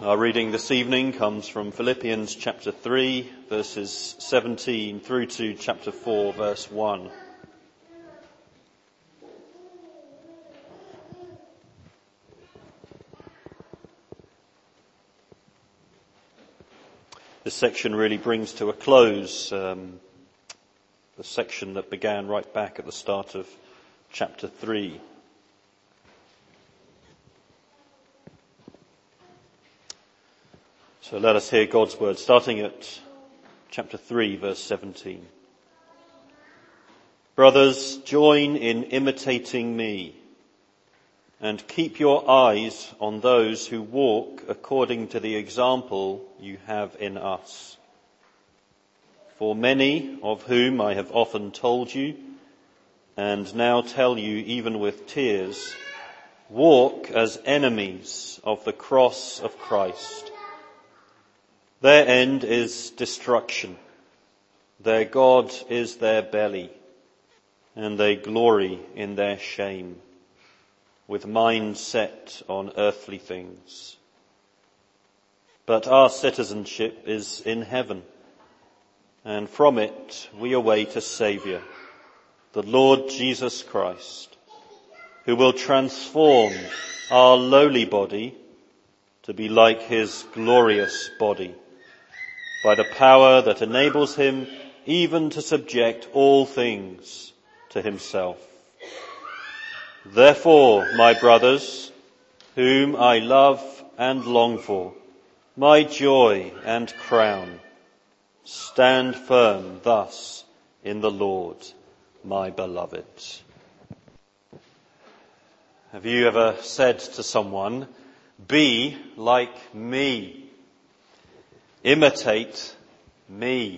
Our reading this evening comes from Philippians chapter 3, verses 17 through to chapter 4, verse 1. This section really brings to a close the section that began right back at the start of chapter 3. So let us hear God's word, starting at chapter 3, verse 17. Brothers, join in imitating me, and keep your eyes on those who walk according to the example you have in us. For many of whom I have often told you, and now tell you even with tears, walk as enemies of the cross of Christ. Their end is destruction. Their God is their belly, and they glory in their shame, with minds set on earthly things. But our citizenship is in heaven, and from it we await a Saviour, the Lord Jesus Christ, who will transform our lowly body to be like his glorious body, by the power that enables him even to subject all things to himself. Therefore, my brothers, whom I love and long for, my joy and crown, stand firm thus in the Lord, my beloved. Have you ever said to someone, be like me? Imitate me.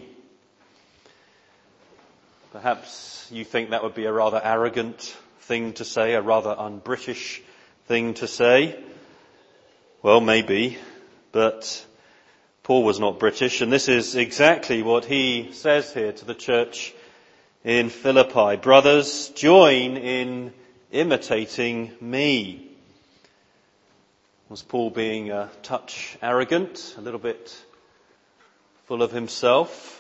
Perhaps you think that would be a rather arrogant thing to say, a rather un-British thing to say. Well, maybe, but Paul was not British, and this is exactly what he says here to the church in Philippi. Brothers, join in imitating me. Was Paul being a touch arrogant, a little bit full of himself?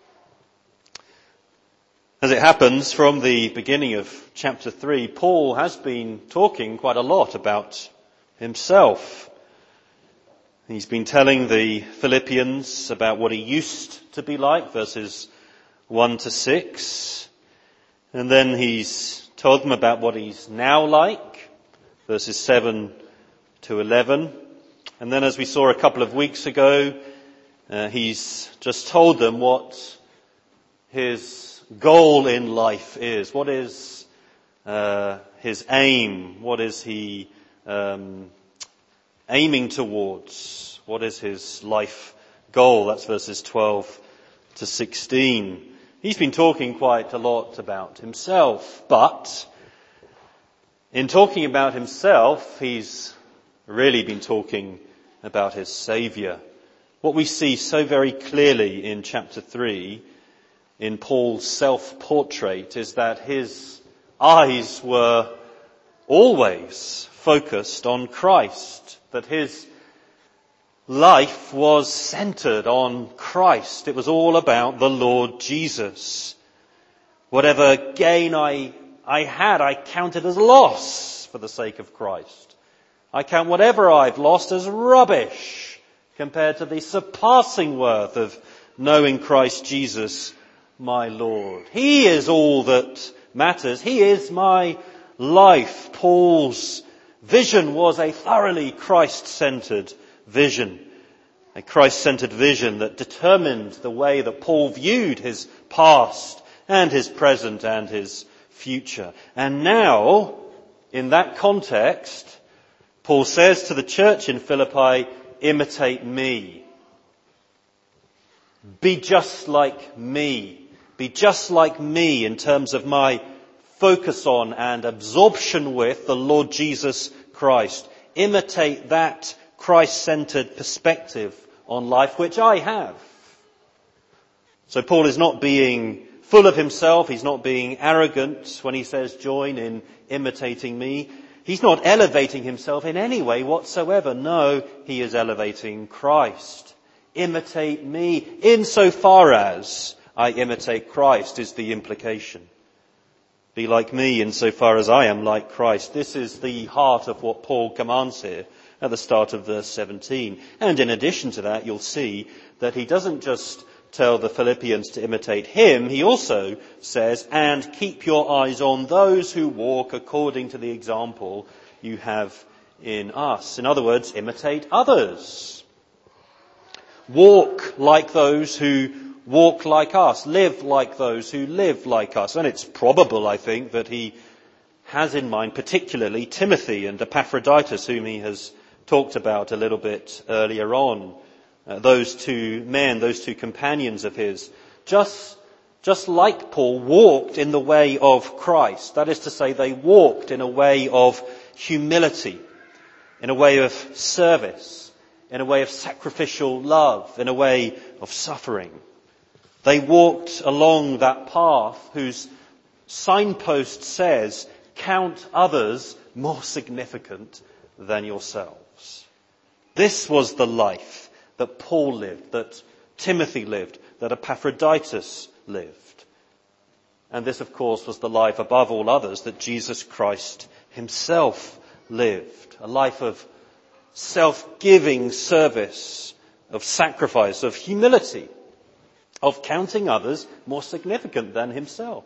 As it happens, from the beginning of chapter 3, Paul has been talking quite a lot about himself. He's been telling the Philippians about what he used to be like, verses 1 to 6. And then he's told them about what he's now like, verses 7 to 11. And then, as we saw a couple of weeks ago, he's just told them what his goal in life is. What is his aim? What is he aiming towards? What is his life goal? That's verses 12 to 16. He's been talking quite a lot about himself, but in talking about himself, he's really been talking about his Saviour. What we see so very clearly in chapter 3, in Paul's self-portrait, is that his eyes were always focused on Christ, that his life was centred on Christ. It was all about the Lord Jesus. Whatever gain I had, I counted as loss for the sake of Christ. I count whatever I've lost as rubbish compared to the surpassing worth of knowing Christ Jesus, my Lord. He is all that matters. He is my life. Paul's vision was a thoroughly Christ-centred vision. A Christ-centred vision that determined the way that Paul viewed his past and his present and his future. And now, in that context, Paul says to the church in Philippi, imitate me. Be just like me. Be just like me in terms of my focus on and absorption with the Lord Jesus Christ. Imitate that Christ-centred perspective on life which I have. So Paul is not being full of himself. He's not being arrogant when he says join in imitating me. He's not elevating himself in any way whatsoever. No, he is elevating Christ. Imitate me insofar as I imitate Christ is the implication. Be like me insofar as I am like Christ. This is the heart of what Paul commands here at the start of verse 17. And in addition to that, you'll see that he doesn't just tell the Philippians to imitate him. He also says, and keep your eyes on those who walk according to the example you have in us. In other words, imitate others. Walk like those who walk like us. Live like those who live like us. And it's probable, I think, that he has in mind particularly Timothy and Epaphroditus, whom he has talked about a little bit earlier on. Those two men, those two companions of his, just like Paul, walked in the way of Christ. That is to say, they walked in a way of humility, in a way of service, in a way of sacrificial love, in a way of suffering. They walked along that path whose signpost says, count others more significant than yourselves. This was the life that Paul lived, that Timothy lived, that Epaphroditus lived. And this, of course, was the life above all others that Jesus Christ himself lived. A life of self-giving service, of sacrifice, of humility, of counting others more significant than himself.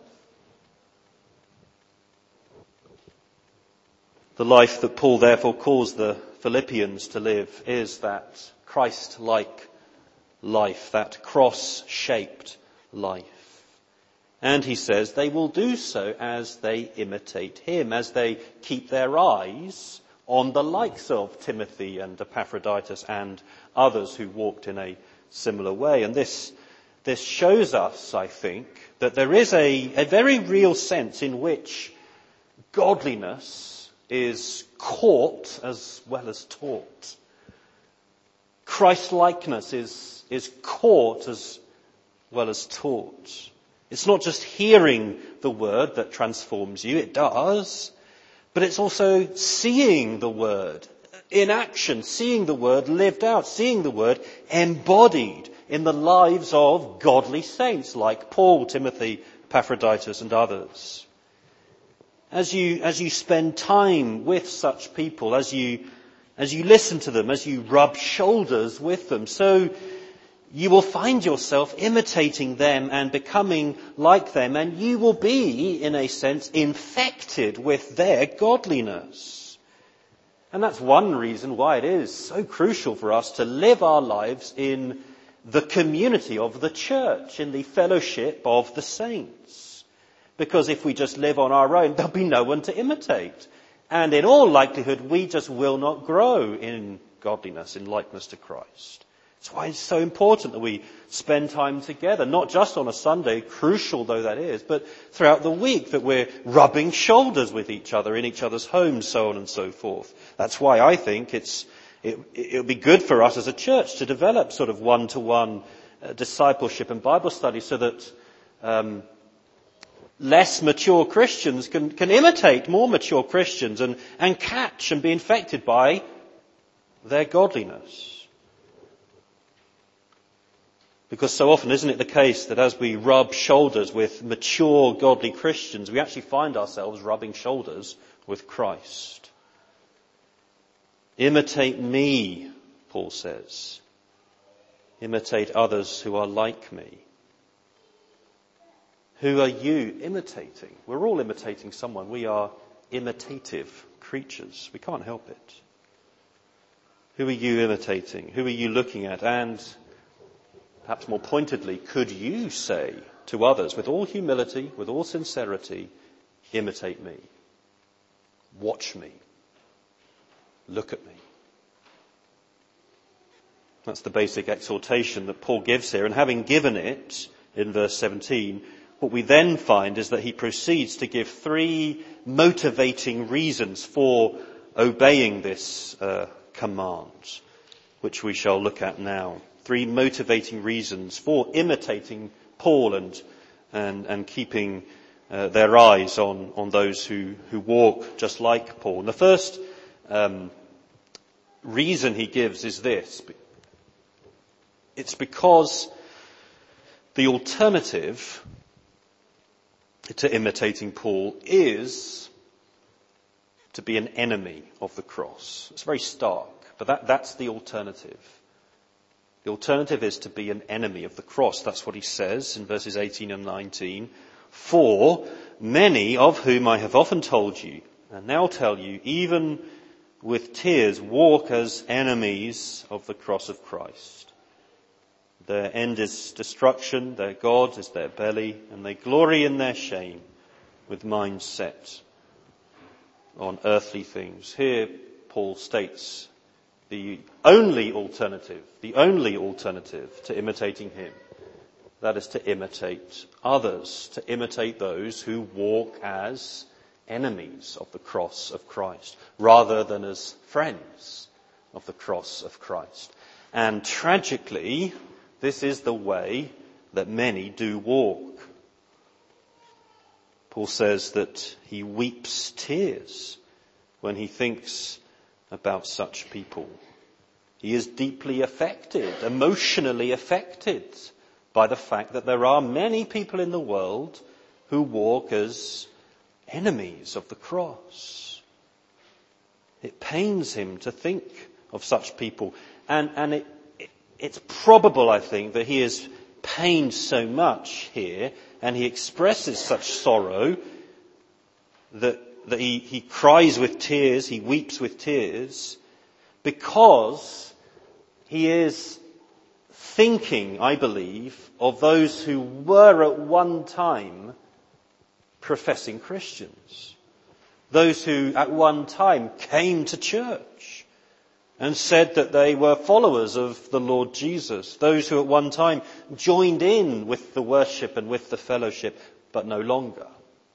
The life that Paul therefore calls the Philippians to live is that Christ-like life, that cross-shaped life. And he says they will do so as they imitate him, as they keep their eyes on the likes of Timothy and Epaphroditus and others who walked in a similar way. And this shows us, I think, that there is a very real sense in which godliness is caught as well as taught. Christ-likeness is caught as well as taught. It's not just hearing the word that transforms you, it does, but it's also seeing the word in action, seeing the word lived out, seeing the word embodied in the lives of godly saints like Paul, Timothy, Epaphroditus and others. As you spend time with such people, as you listen to them, as you rub shoulders with them, so you will find yourself imitating them and becoming like them, and you will be, in a sense, infected with their godliness. And that's one reason why it is so crucial for us to live our lives in the community of the church, in the fellowship of the saints. Because if we just live on our own, there'll be no one to imitate. And in all likelihood, we just will not grow in godliness, in likeness to Christ. That's why it's so important that we spend time together, not just on a Sunday, crucial though that is, but throughout the week, that we're rubbing shoulders with each other in each other's homes, so on and so forth. That's why I think it'll be good for us as a church to develop sort of one-to-one discipleship and Bible study so that less mature Christians can imitate more mature Christians and catch and be infected by their godliness. Because so often, isn't it the case that as we rub shoulders with mature godly Christians, we actually find ourselves rubbing shoulders with Christ. Imitate me, Paul says. Imitate others who are like me. Who are you imitating? We're all imitating someone. We are imitative creatures. We can't help it. Who are you imitating? Who are you looking at? And perhaps more pointedly, could you say to others with all humility, with all sincerity, imitate me, watch me, look at me? That's the basic exhortation that Paul gives here. And having given it in verse 17, what we then find is that he proceeds to give three motivating reasons for obeying this command, which we shall look at now. Three motivating reasons for imitating Paul and keeping their eyes on those who walk just like Paul. And the first reason he gives is this. It's because the alternative to imitating Paul is to be an enemy of the cross. It's very stark, but that's the alternative. The alternative is to be an enemy of the cross. That's what he says in verses 18 and 19. For many of whom I have often told you, and now tell you, even with tears, walk as enemies of the cross of Christ. Their end is destruction, their God is their belly, and they glory in their shame with minds set on earthly things. Here Paul states the only alternative to imitating him, that is to imitate others, to imitate those who walk as enemies of the cross of Christ, rather than as friends of the cross of Christ. And tragically, this is the way that many do walk. Paul says that he weeps tears when he thinks about such people. He is deeply affected, emotionally affected by the fact that there are many people in the world who walk as enemies of the cross. It pains him to think of such people. And it's probable, I think, that he is pained so much here, and he expresses such sorrow that he cries with tears, he weeps with tears, because he is thinking, I believe, of those who were at one time professing Christians. Those who at one time came to church and said that they were followers of the Lord Jesus. Those who at one time joined in with the worship and with the fellowship, but no longer.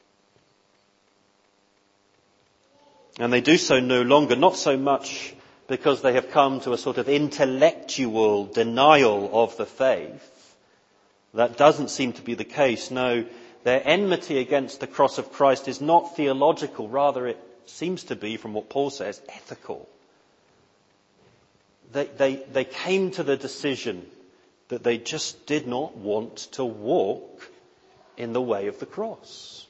And they do so no longer, not so much because they have come to a sort of intellectual denial of the faith. That doesn't seem to be the case. No, their enmity against the cross of Christ is not theological. Rather, it seems to be, from what Paul says, ethical. They came to the decision that they just did not want to walk in the way of the cross.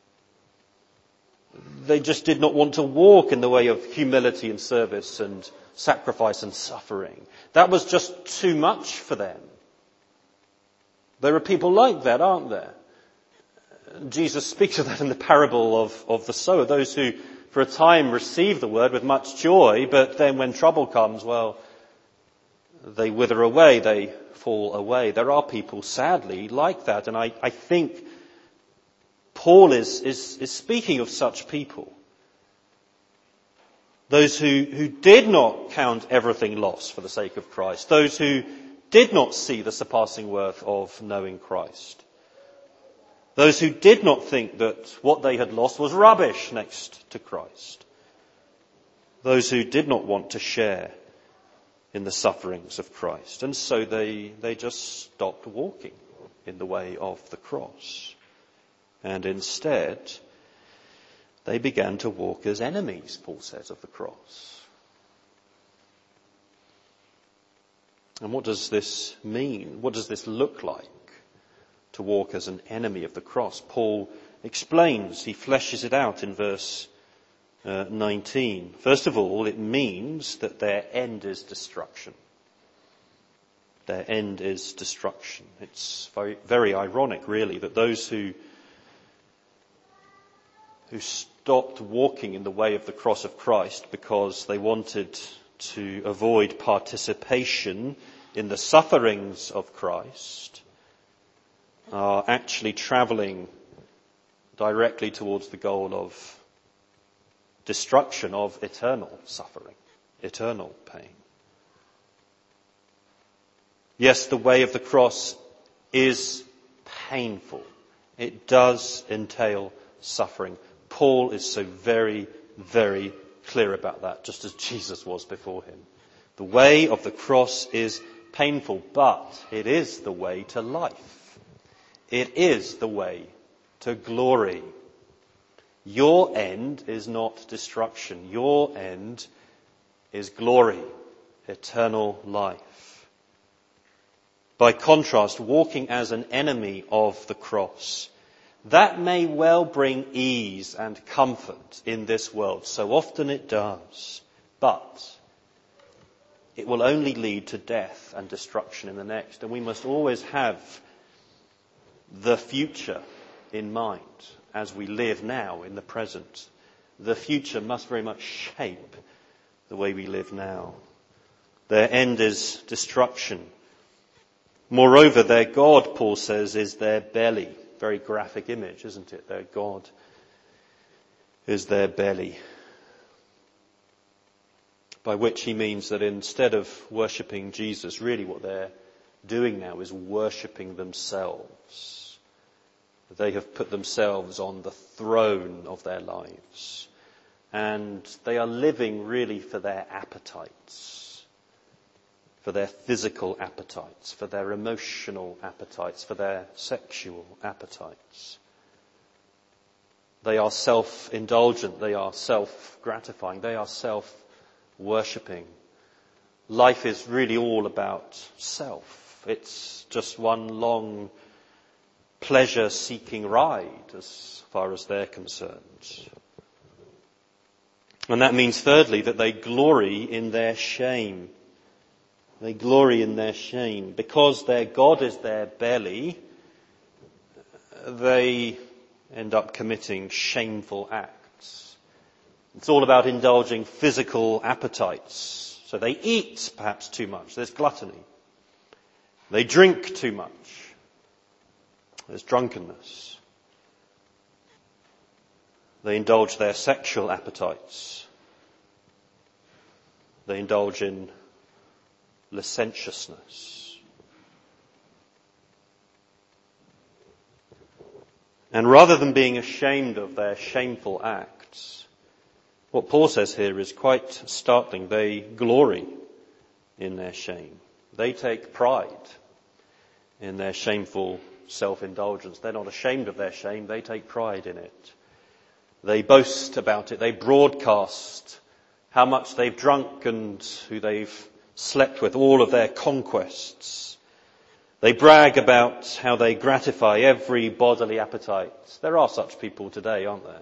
They just did not want to walk in the way of humility and service and sacrifice and suffering. That was just too much for them. There are people like that, aren't there? Jesus speaks of that in the parable of the sower. Those who for a time receive the word with much joy, but then when trouble comes, well, they wither away, they fall away. There are people, sadly, like that. And I think Paul is speaking of such people. Those who did not count everything lost for the sake of Christ. Those who did not see the surpassing worth of knowing Christ. Those who did not think that what they had lost was rubbish next to Christ. Those who did not want to share in the sufferings of Christ. And so they just stopped walking in the way of the cross. And instead, they began to walk as enemies, Paul says, of the cross. And what does this mean? What does this look like, to walk as an enemy of the cross? Paul explains, he fleshes it out in verse 19. First of all, it means that their end is destruction. Their end is destruction. It's very, very ironic, really, that those who stopped walking in the way of the cross of Christ because they wanted to avoid participation in the sufferings of Christ are actually travelling directly towards the goal of destruction, of eternal suffering, eternal pain. Yes, the way of the cross is painful. It does entail suffering. Paul is so very, very clear about that, just as Jesus was before him. The way of the cross is painful, but it is the way to life. It is the way to glory. Your end is not destruction. Your end is glory, eternal life. By contrast, walking as an enemy of the cross, that may well bring ease and comfort in this world. So often it does. But it will only lead to death and destruction in the next. And we must always have the future in mind as we live now in the present. The future must very much shape the way we live now. Their end is destruction. Moreover, their God, Paul says, is their belly. Very graphic image, isn't it? Their God is their belly. By which he means that instead of worshipping Jesus, really what they're doing now is worshipping themselves. They have put themselves on the throne of their lives. And they are living really for their appetites, for their physical appetites, for their emotional appetites, for their sexual appetites. They are self-indulgent, they are self-gratifying, they are self-worshipping. Life is really all about self. It's just one long pleasure-seeking ride as far as they're concerned. And that means, thirdly, that they glory in their shame. They glory in their shame. Because their God is their belly, they end up committing shameful acts. It's all about indulging physical appetites. So they eat perhaps too much. There's gluttony. They drink too much. There's drunkenness. They indulge their sexual appetites. They indulge in licentiousness. And rather than being ashamed of their shameful acts, what Paul says here is quite startling. They glory in their shame. They take pride in their shameful self-indulgence. They're not ashamed of their shame. They take pride in it. They boast about it. They broadcast how much they've drunk and who they've slept with, all of their conquests. They brag about how they gratify every bodily appetite. There are such people today, aren't there?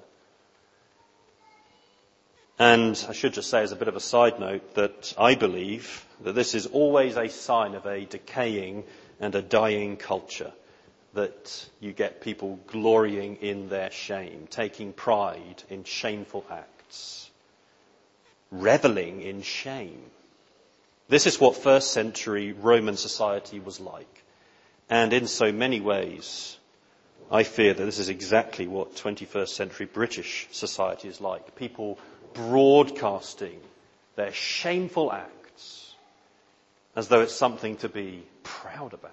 And I should just say as a bit of a side note that I believe that this is always a sign of a decaying and a dying culture, that you get people glorying in their shame, taking pride in shameful acts, reveling in shame. This is what first century Roman society was like. And in so many ways, I fear that this is exactly what 21st century British society is like. People broadcasting their shameful acts as though it's something to be proud about.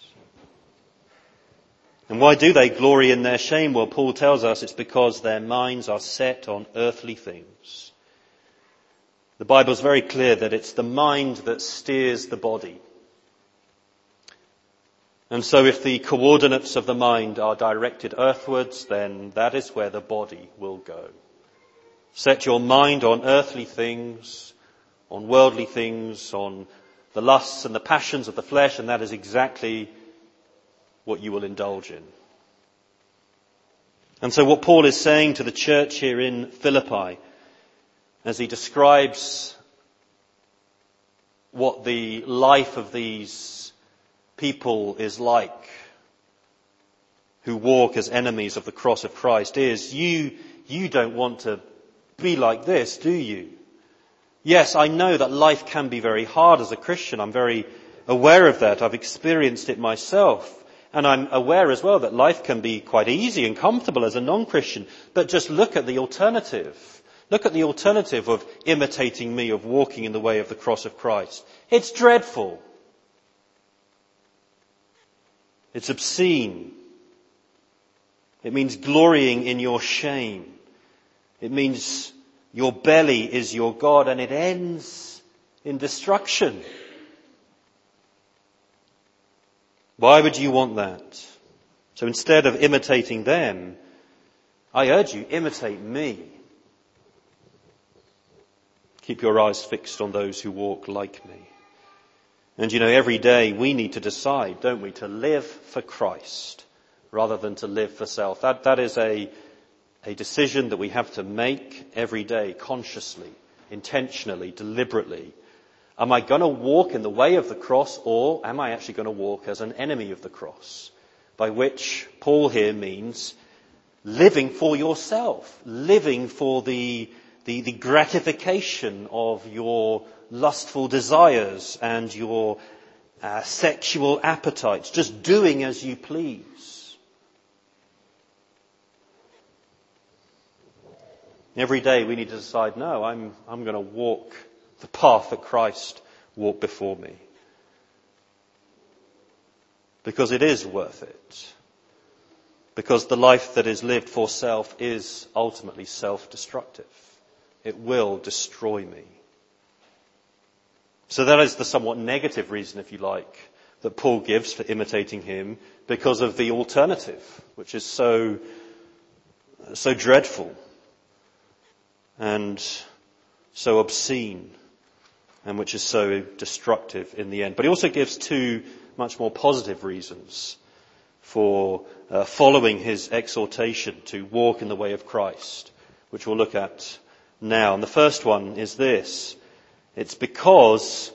And why do they glory in their shame? Well, Paul tells us it's because their minds are set on earthly things. The Bible is very clear that it's the mind that steers the body. And so if the coordinates of the mind are directed earthwards, then that is where the body will go. Set your mind on earthly things, on worldly things, on the lusts and the passions of the flesh, and that is exactly what you will indulge in. And so what Paul is saying to the church here in Philippi, as he describes what the life of these people is like, who walk as enemies of the cross of Christ, is you don't want to be like this, do you? Yes, I know that life can be very hard as a Christian. I'm very aware of that. I've experienced it myself. And I'm aware as well that life can be quite easy and comfortable as a non-Christian. But just look at the alternative. Look at the alternative of imitating me, of walking in the way of the cross of Christ. It's dreadful. It's obscene. It means glorying in your shame. It means your belly is your God, and it ends in destruction. Why would you want that? So instead of imitating them, I urge you, imitate me. Keep your eyes fixed on those who walk like me. And every day we need to decide, don't we, to live for Christ rather than to live for self. That is a decision that we have to make every day, consciously, intentionally, deliberately. Am I going to walk in the way of the cross, or am I actually going to walk as an enemy of the cross? By which Paul here means living for yourself, living for the gratification of your lustful desires and your sexual appetites, just doing as you please. Every day we need to decide, no, I'm going to walk the path that Christ walked before me. Because it is worth it. Because the life that is lived for self is ultimately self-destructive. It will destroy me. So that is the somewhat negative reason, if you like, that Paul gives for imitating him, because of the alternative, which is so dreadful and so obscene, and which is so destructive in the end. But he also gives two much more positive reasons for following his exhortation to walk in the way of Christ, which we'll look at now. And the first one is this: it's because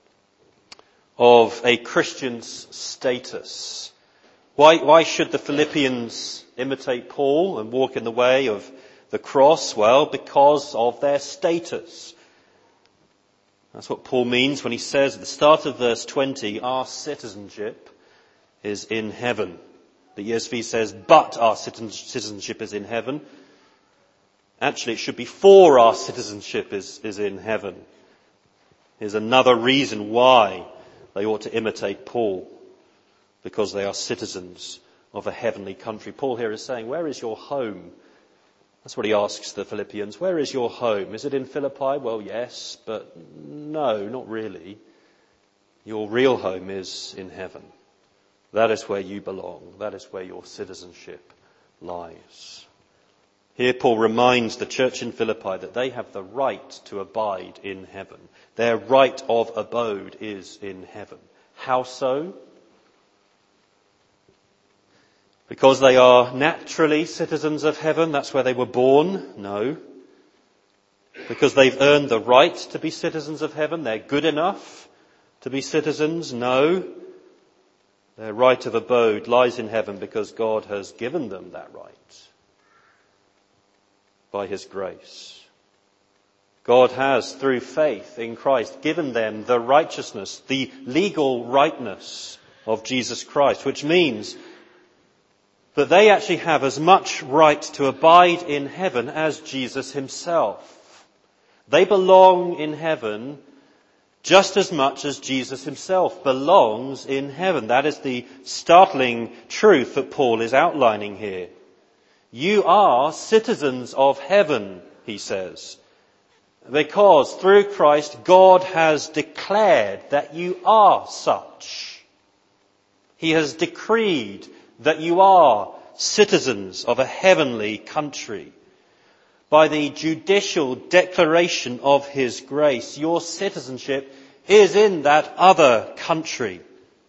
of a Christian's status. Why should the Philippians imitate Paul and walk in the way of the cross? Well, because of their status. That's what Paul means when he says at the start of verse 20, our citizenship is in heaven. The ESV says, but our citizenship is in heaven. Actually, it should be for our citizenship is in heaven. Here's another reason why they ought to imitate Paul, because they are citizens of a heavenly country. Paul here is saying, where is your home? That's what he asks the Philippians. Where is your home? Is it in Philippi? Well, yes, but no, not really. Your real home is in heaven. That is where you belong. That is where your citizenship lies. Here Paul reminds the church in Philippi that they have the right to abide in heaven. Their right of abode is in heaven. How so? Because they are naturally citizens of heaven, that's where they were born? No. Because they've earned the right to be citizens of heaven, they're good enough to be citizens? No. Their right of abode lies in heaven because God has given them that right by his grace. God has, through faith in Christ, given them the righteousness, the legal rightness of Jesus Christ, which means that they actually have as much right to abide in heaven as Jesus himself. They belong in heaven just as much as Jesus himself belongs in heaven. That is the startling truth that Paul is outlining here. You are citizens of heaven, he says, because through Christ God has declared that you are such. He has decreed that you are citizens of a heavenly country. By the judicial declaration of his grace, your citizenship is in that other country.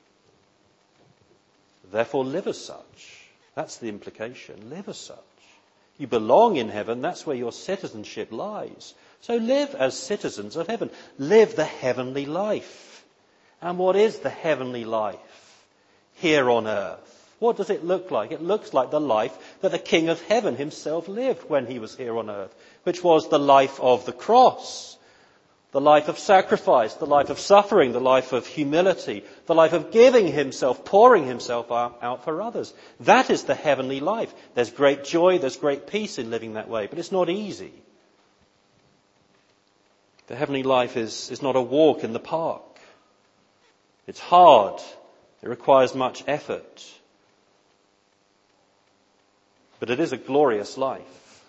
Therefore, live as such. That's the implication. Live as such. You belong in heaven. That's where your citizenship lies. So live as citizens of heaven. Live the heavenly life. And what is the heavenly life here on earth? What does it look like? It looks like the life that the King of Heaven himself lived when he was here on earth, which was the life of the cross, the life of sacrifice, the life of suffering, the life of humility, the life of giving himself, pouring himself out for others. That is the heavenly life. There's great joy, there's great peace in living that way, but it's not easy. The heavenly life is not a walk in the park. It's hard. It requires much effort. But it is a glorious life.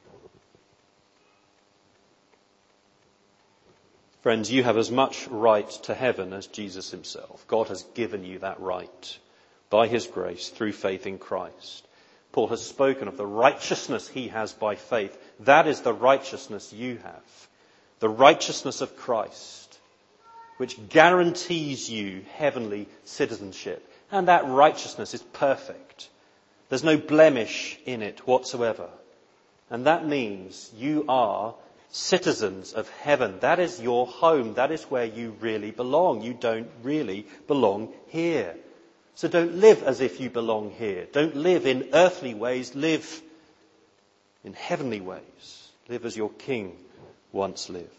Friends, you have as much right to heaven as Jesus himself. God has given you that right by his grace through faith in Christ. Paul has spoken of the righteousness he has by faith. That is the righteousness you have. The righteousness of Christ, which guarantees you heavenly citizenship. And that righteousness is perfect. There's no blemish in it whatsoever. And that means you are citizens of heaven. That is your home. That is where you really belong. You don't really belong here. So don't live as if you belong here. Don't live in earthly ways. Live in heavenly ways. Live as your King once lived.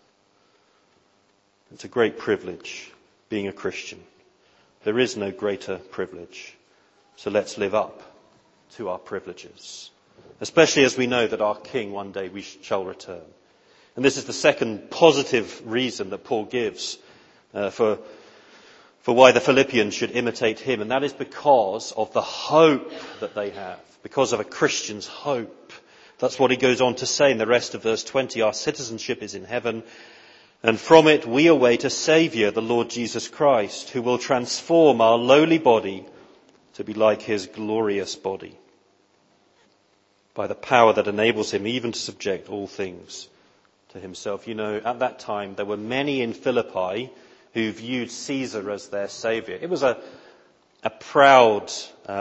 It's a great privilege being a Christian. There is no greater privilege. So let's live up to our privileges, especially as we know that our King one day we shall return. And this is the second positive reason that Paul gives for why the Philippians should imitate him, and that is because of the hope that they have, because of a Christian's hope. That's what he goes on to say in the rest of verse 20. Our citizenship is in heaven, and from it we await a Saviour, the Lord Jesus Christ, who will transform our lowly body to be like his glorious body, by the power that enables him even to subject all things to himself. You know, at that time there were many in Philippi who viewed Caesar as their saviour. It was a proud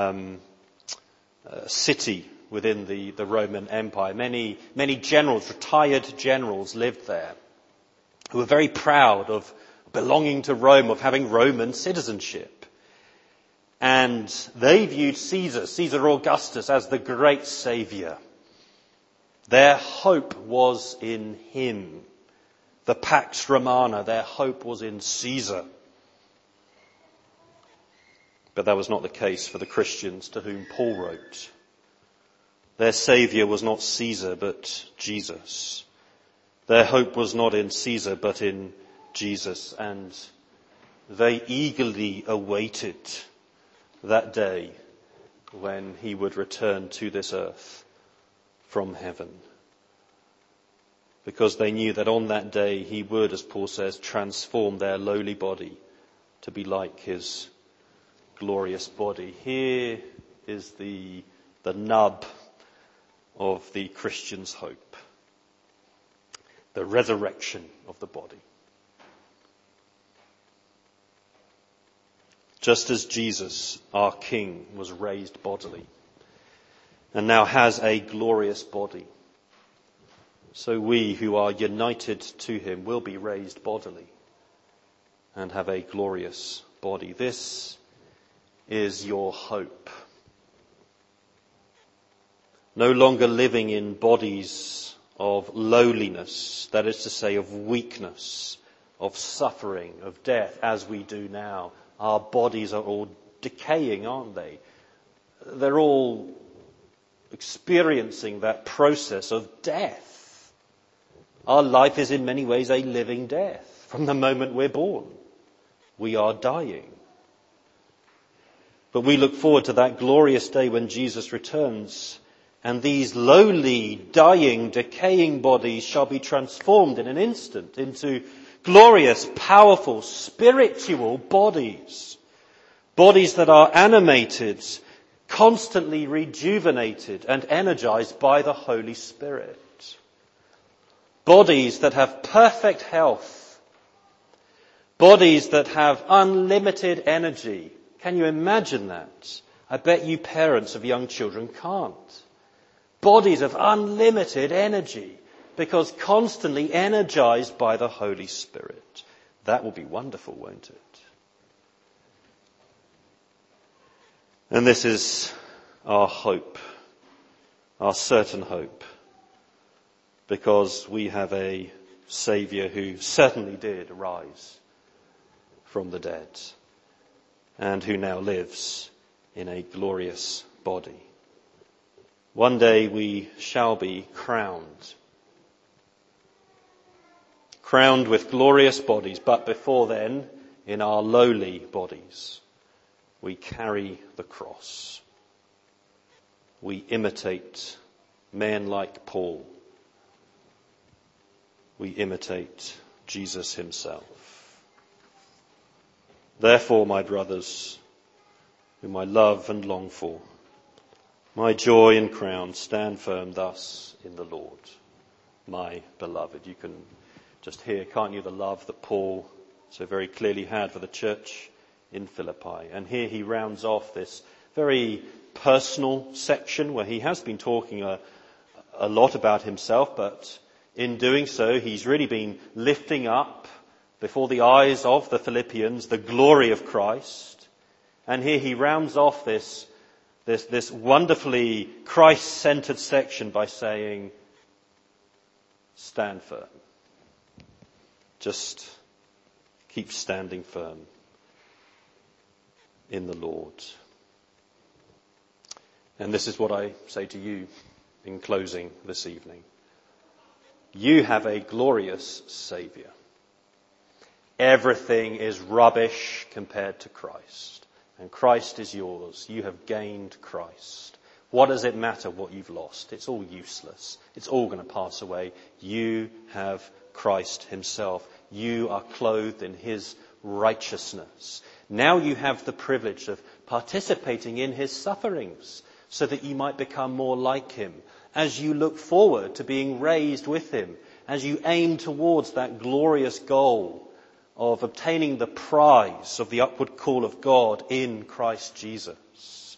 city within the Roman Empire. Many generals, retired generals, lived there who were very proud of belonging to Rome, of having Roman citizenship. And they viewed Caesar Augustus, as the great saviour. Their hope was in him. The Pax Romana, their hope was in Caesar. But that was not the case for the Christians to whom Paul wrote. Their saviour was not Caesar, but Jesus. Their hope was not in Caesar, but in Jesus. And they eagerly awaited that day when he would return to this earth from heaven. Because they knew that on that day he would, as Paul says, transform their lowly body to be like his glorious body. Here is the nub of the Christian's hope. The resurrection of the body. Just as Jesus, our King, was raised bodily and now has a glorious body, so we who are united to him will be raised bodily and have a glorious body. This is your hope. No longer living in bodies of lowliness, that is to say of weakness, of suffering, of death, as we do now. Our bodies are all decaying, aren't they? They're all experiencing that process of death. Our life is in many ways a living death. From the moment we're born, we are dying. But we look forward to that glorious day when Jesus returns, and these lowly, dying, decaying bodies shall be transformed in an instant into glorious, powerful, spiritual bodies. Bodies that are animated, constantly rejuvenated and energized by the Holy Spirit. Bodies that have perfect health. Bodies that have unlimited energy. Can you imagine that? I bet you parents of young children can't. Bodies of unlimited energy, because constantly energized by the Holy Spirit. That will be wonderful, won't it? And this is our hope, our certain hope, because we have a Saviour who certainly did rise from the dead and who now lives in a glorious body. One day we shall be crowned with glorious bodies, but before then, in our lowly bodies, we carry the cross. We imitate men like Paul. We imitate Jesus himself. Therefore, my brothers, whom I love and long for, My joy and crown, stand firm thus in the Lord, my beloved. You can just hear, can't you, the love that Paul so very clearly had for the church in Philippi. And here he rounds off this very personal section where he has been talking a lot about himself, but in doing so he's really been lifting up before the eyes of the Philippians the glory of Christ. And here he rounds off this wonderfully Christ-centered section by saying, stand firm. Just keep standing firm in the Lord. And this is what I say to you in closing this evening. You have a glorious Saviour. Everything is rubbish compared to Christ. And Christ is yours. You have gained Christ. What does it matter what you've lost? It's all useless. It's all going to pass away. You have Christ himself. You are clothed in his righteousness. Now you have the privilege of participating in his sufferings so that you might become more like him as you look forward to being raised with him, as you aim towards that glorious goal of obtaining the prize of the upward call of God in Christ Jesus.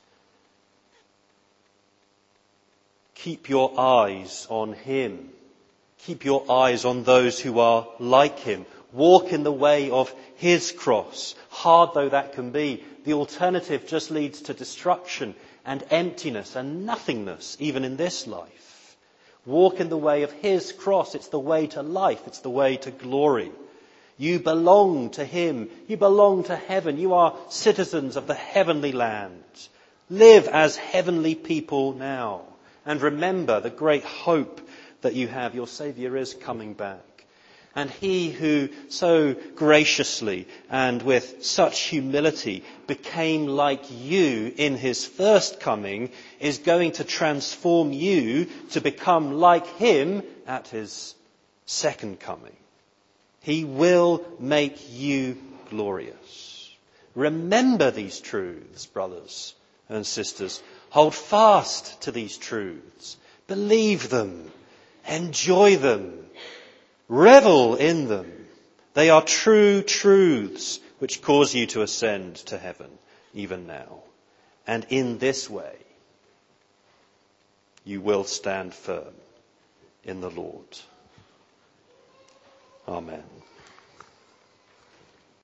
Keep your eyes on him. Keep your eyes on those who are like him. Walk in the way of his cross, hard though that can be. The alternative just leads to destruction and emptiness and nothingness, even in this life. Walk in the way of his cross. It's the way to life. It's the way to glory. You belong to him. You belong to heaven. You are citizens of the heavenly land. Live as heavenly people now. And remember the great hope that you have. Your Saviour is coming back. And he who so graciously and with such humility became like you in his first coming is going to transform you to become like him at his second coming. He will make you glorious. Remember these truths, brothers and sisters. Hold fast to these truths. Believe them. Enjoy them. Revel in them. They are true truths which cause you to ascend to heaven even now. And in this way, you will stand firm in the Lord. Amen.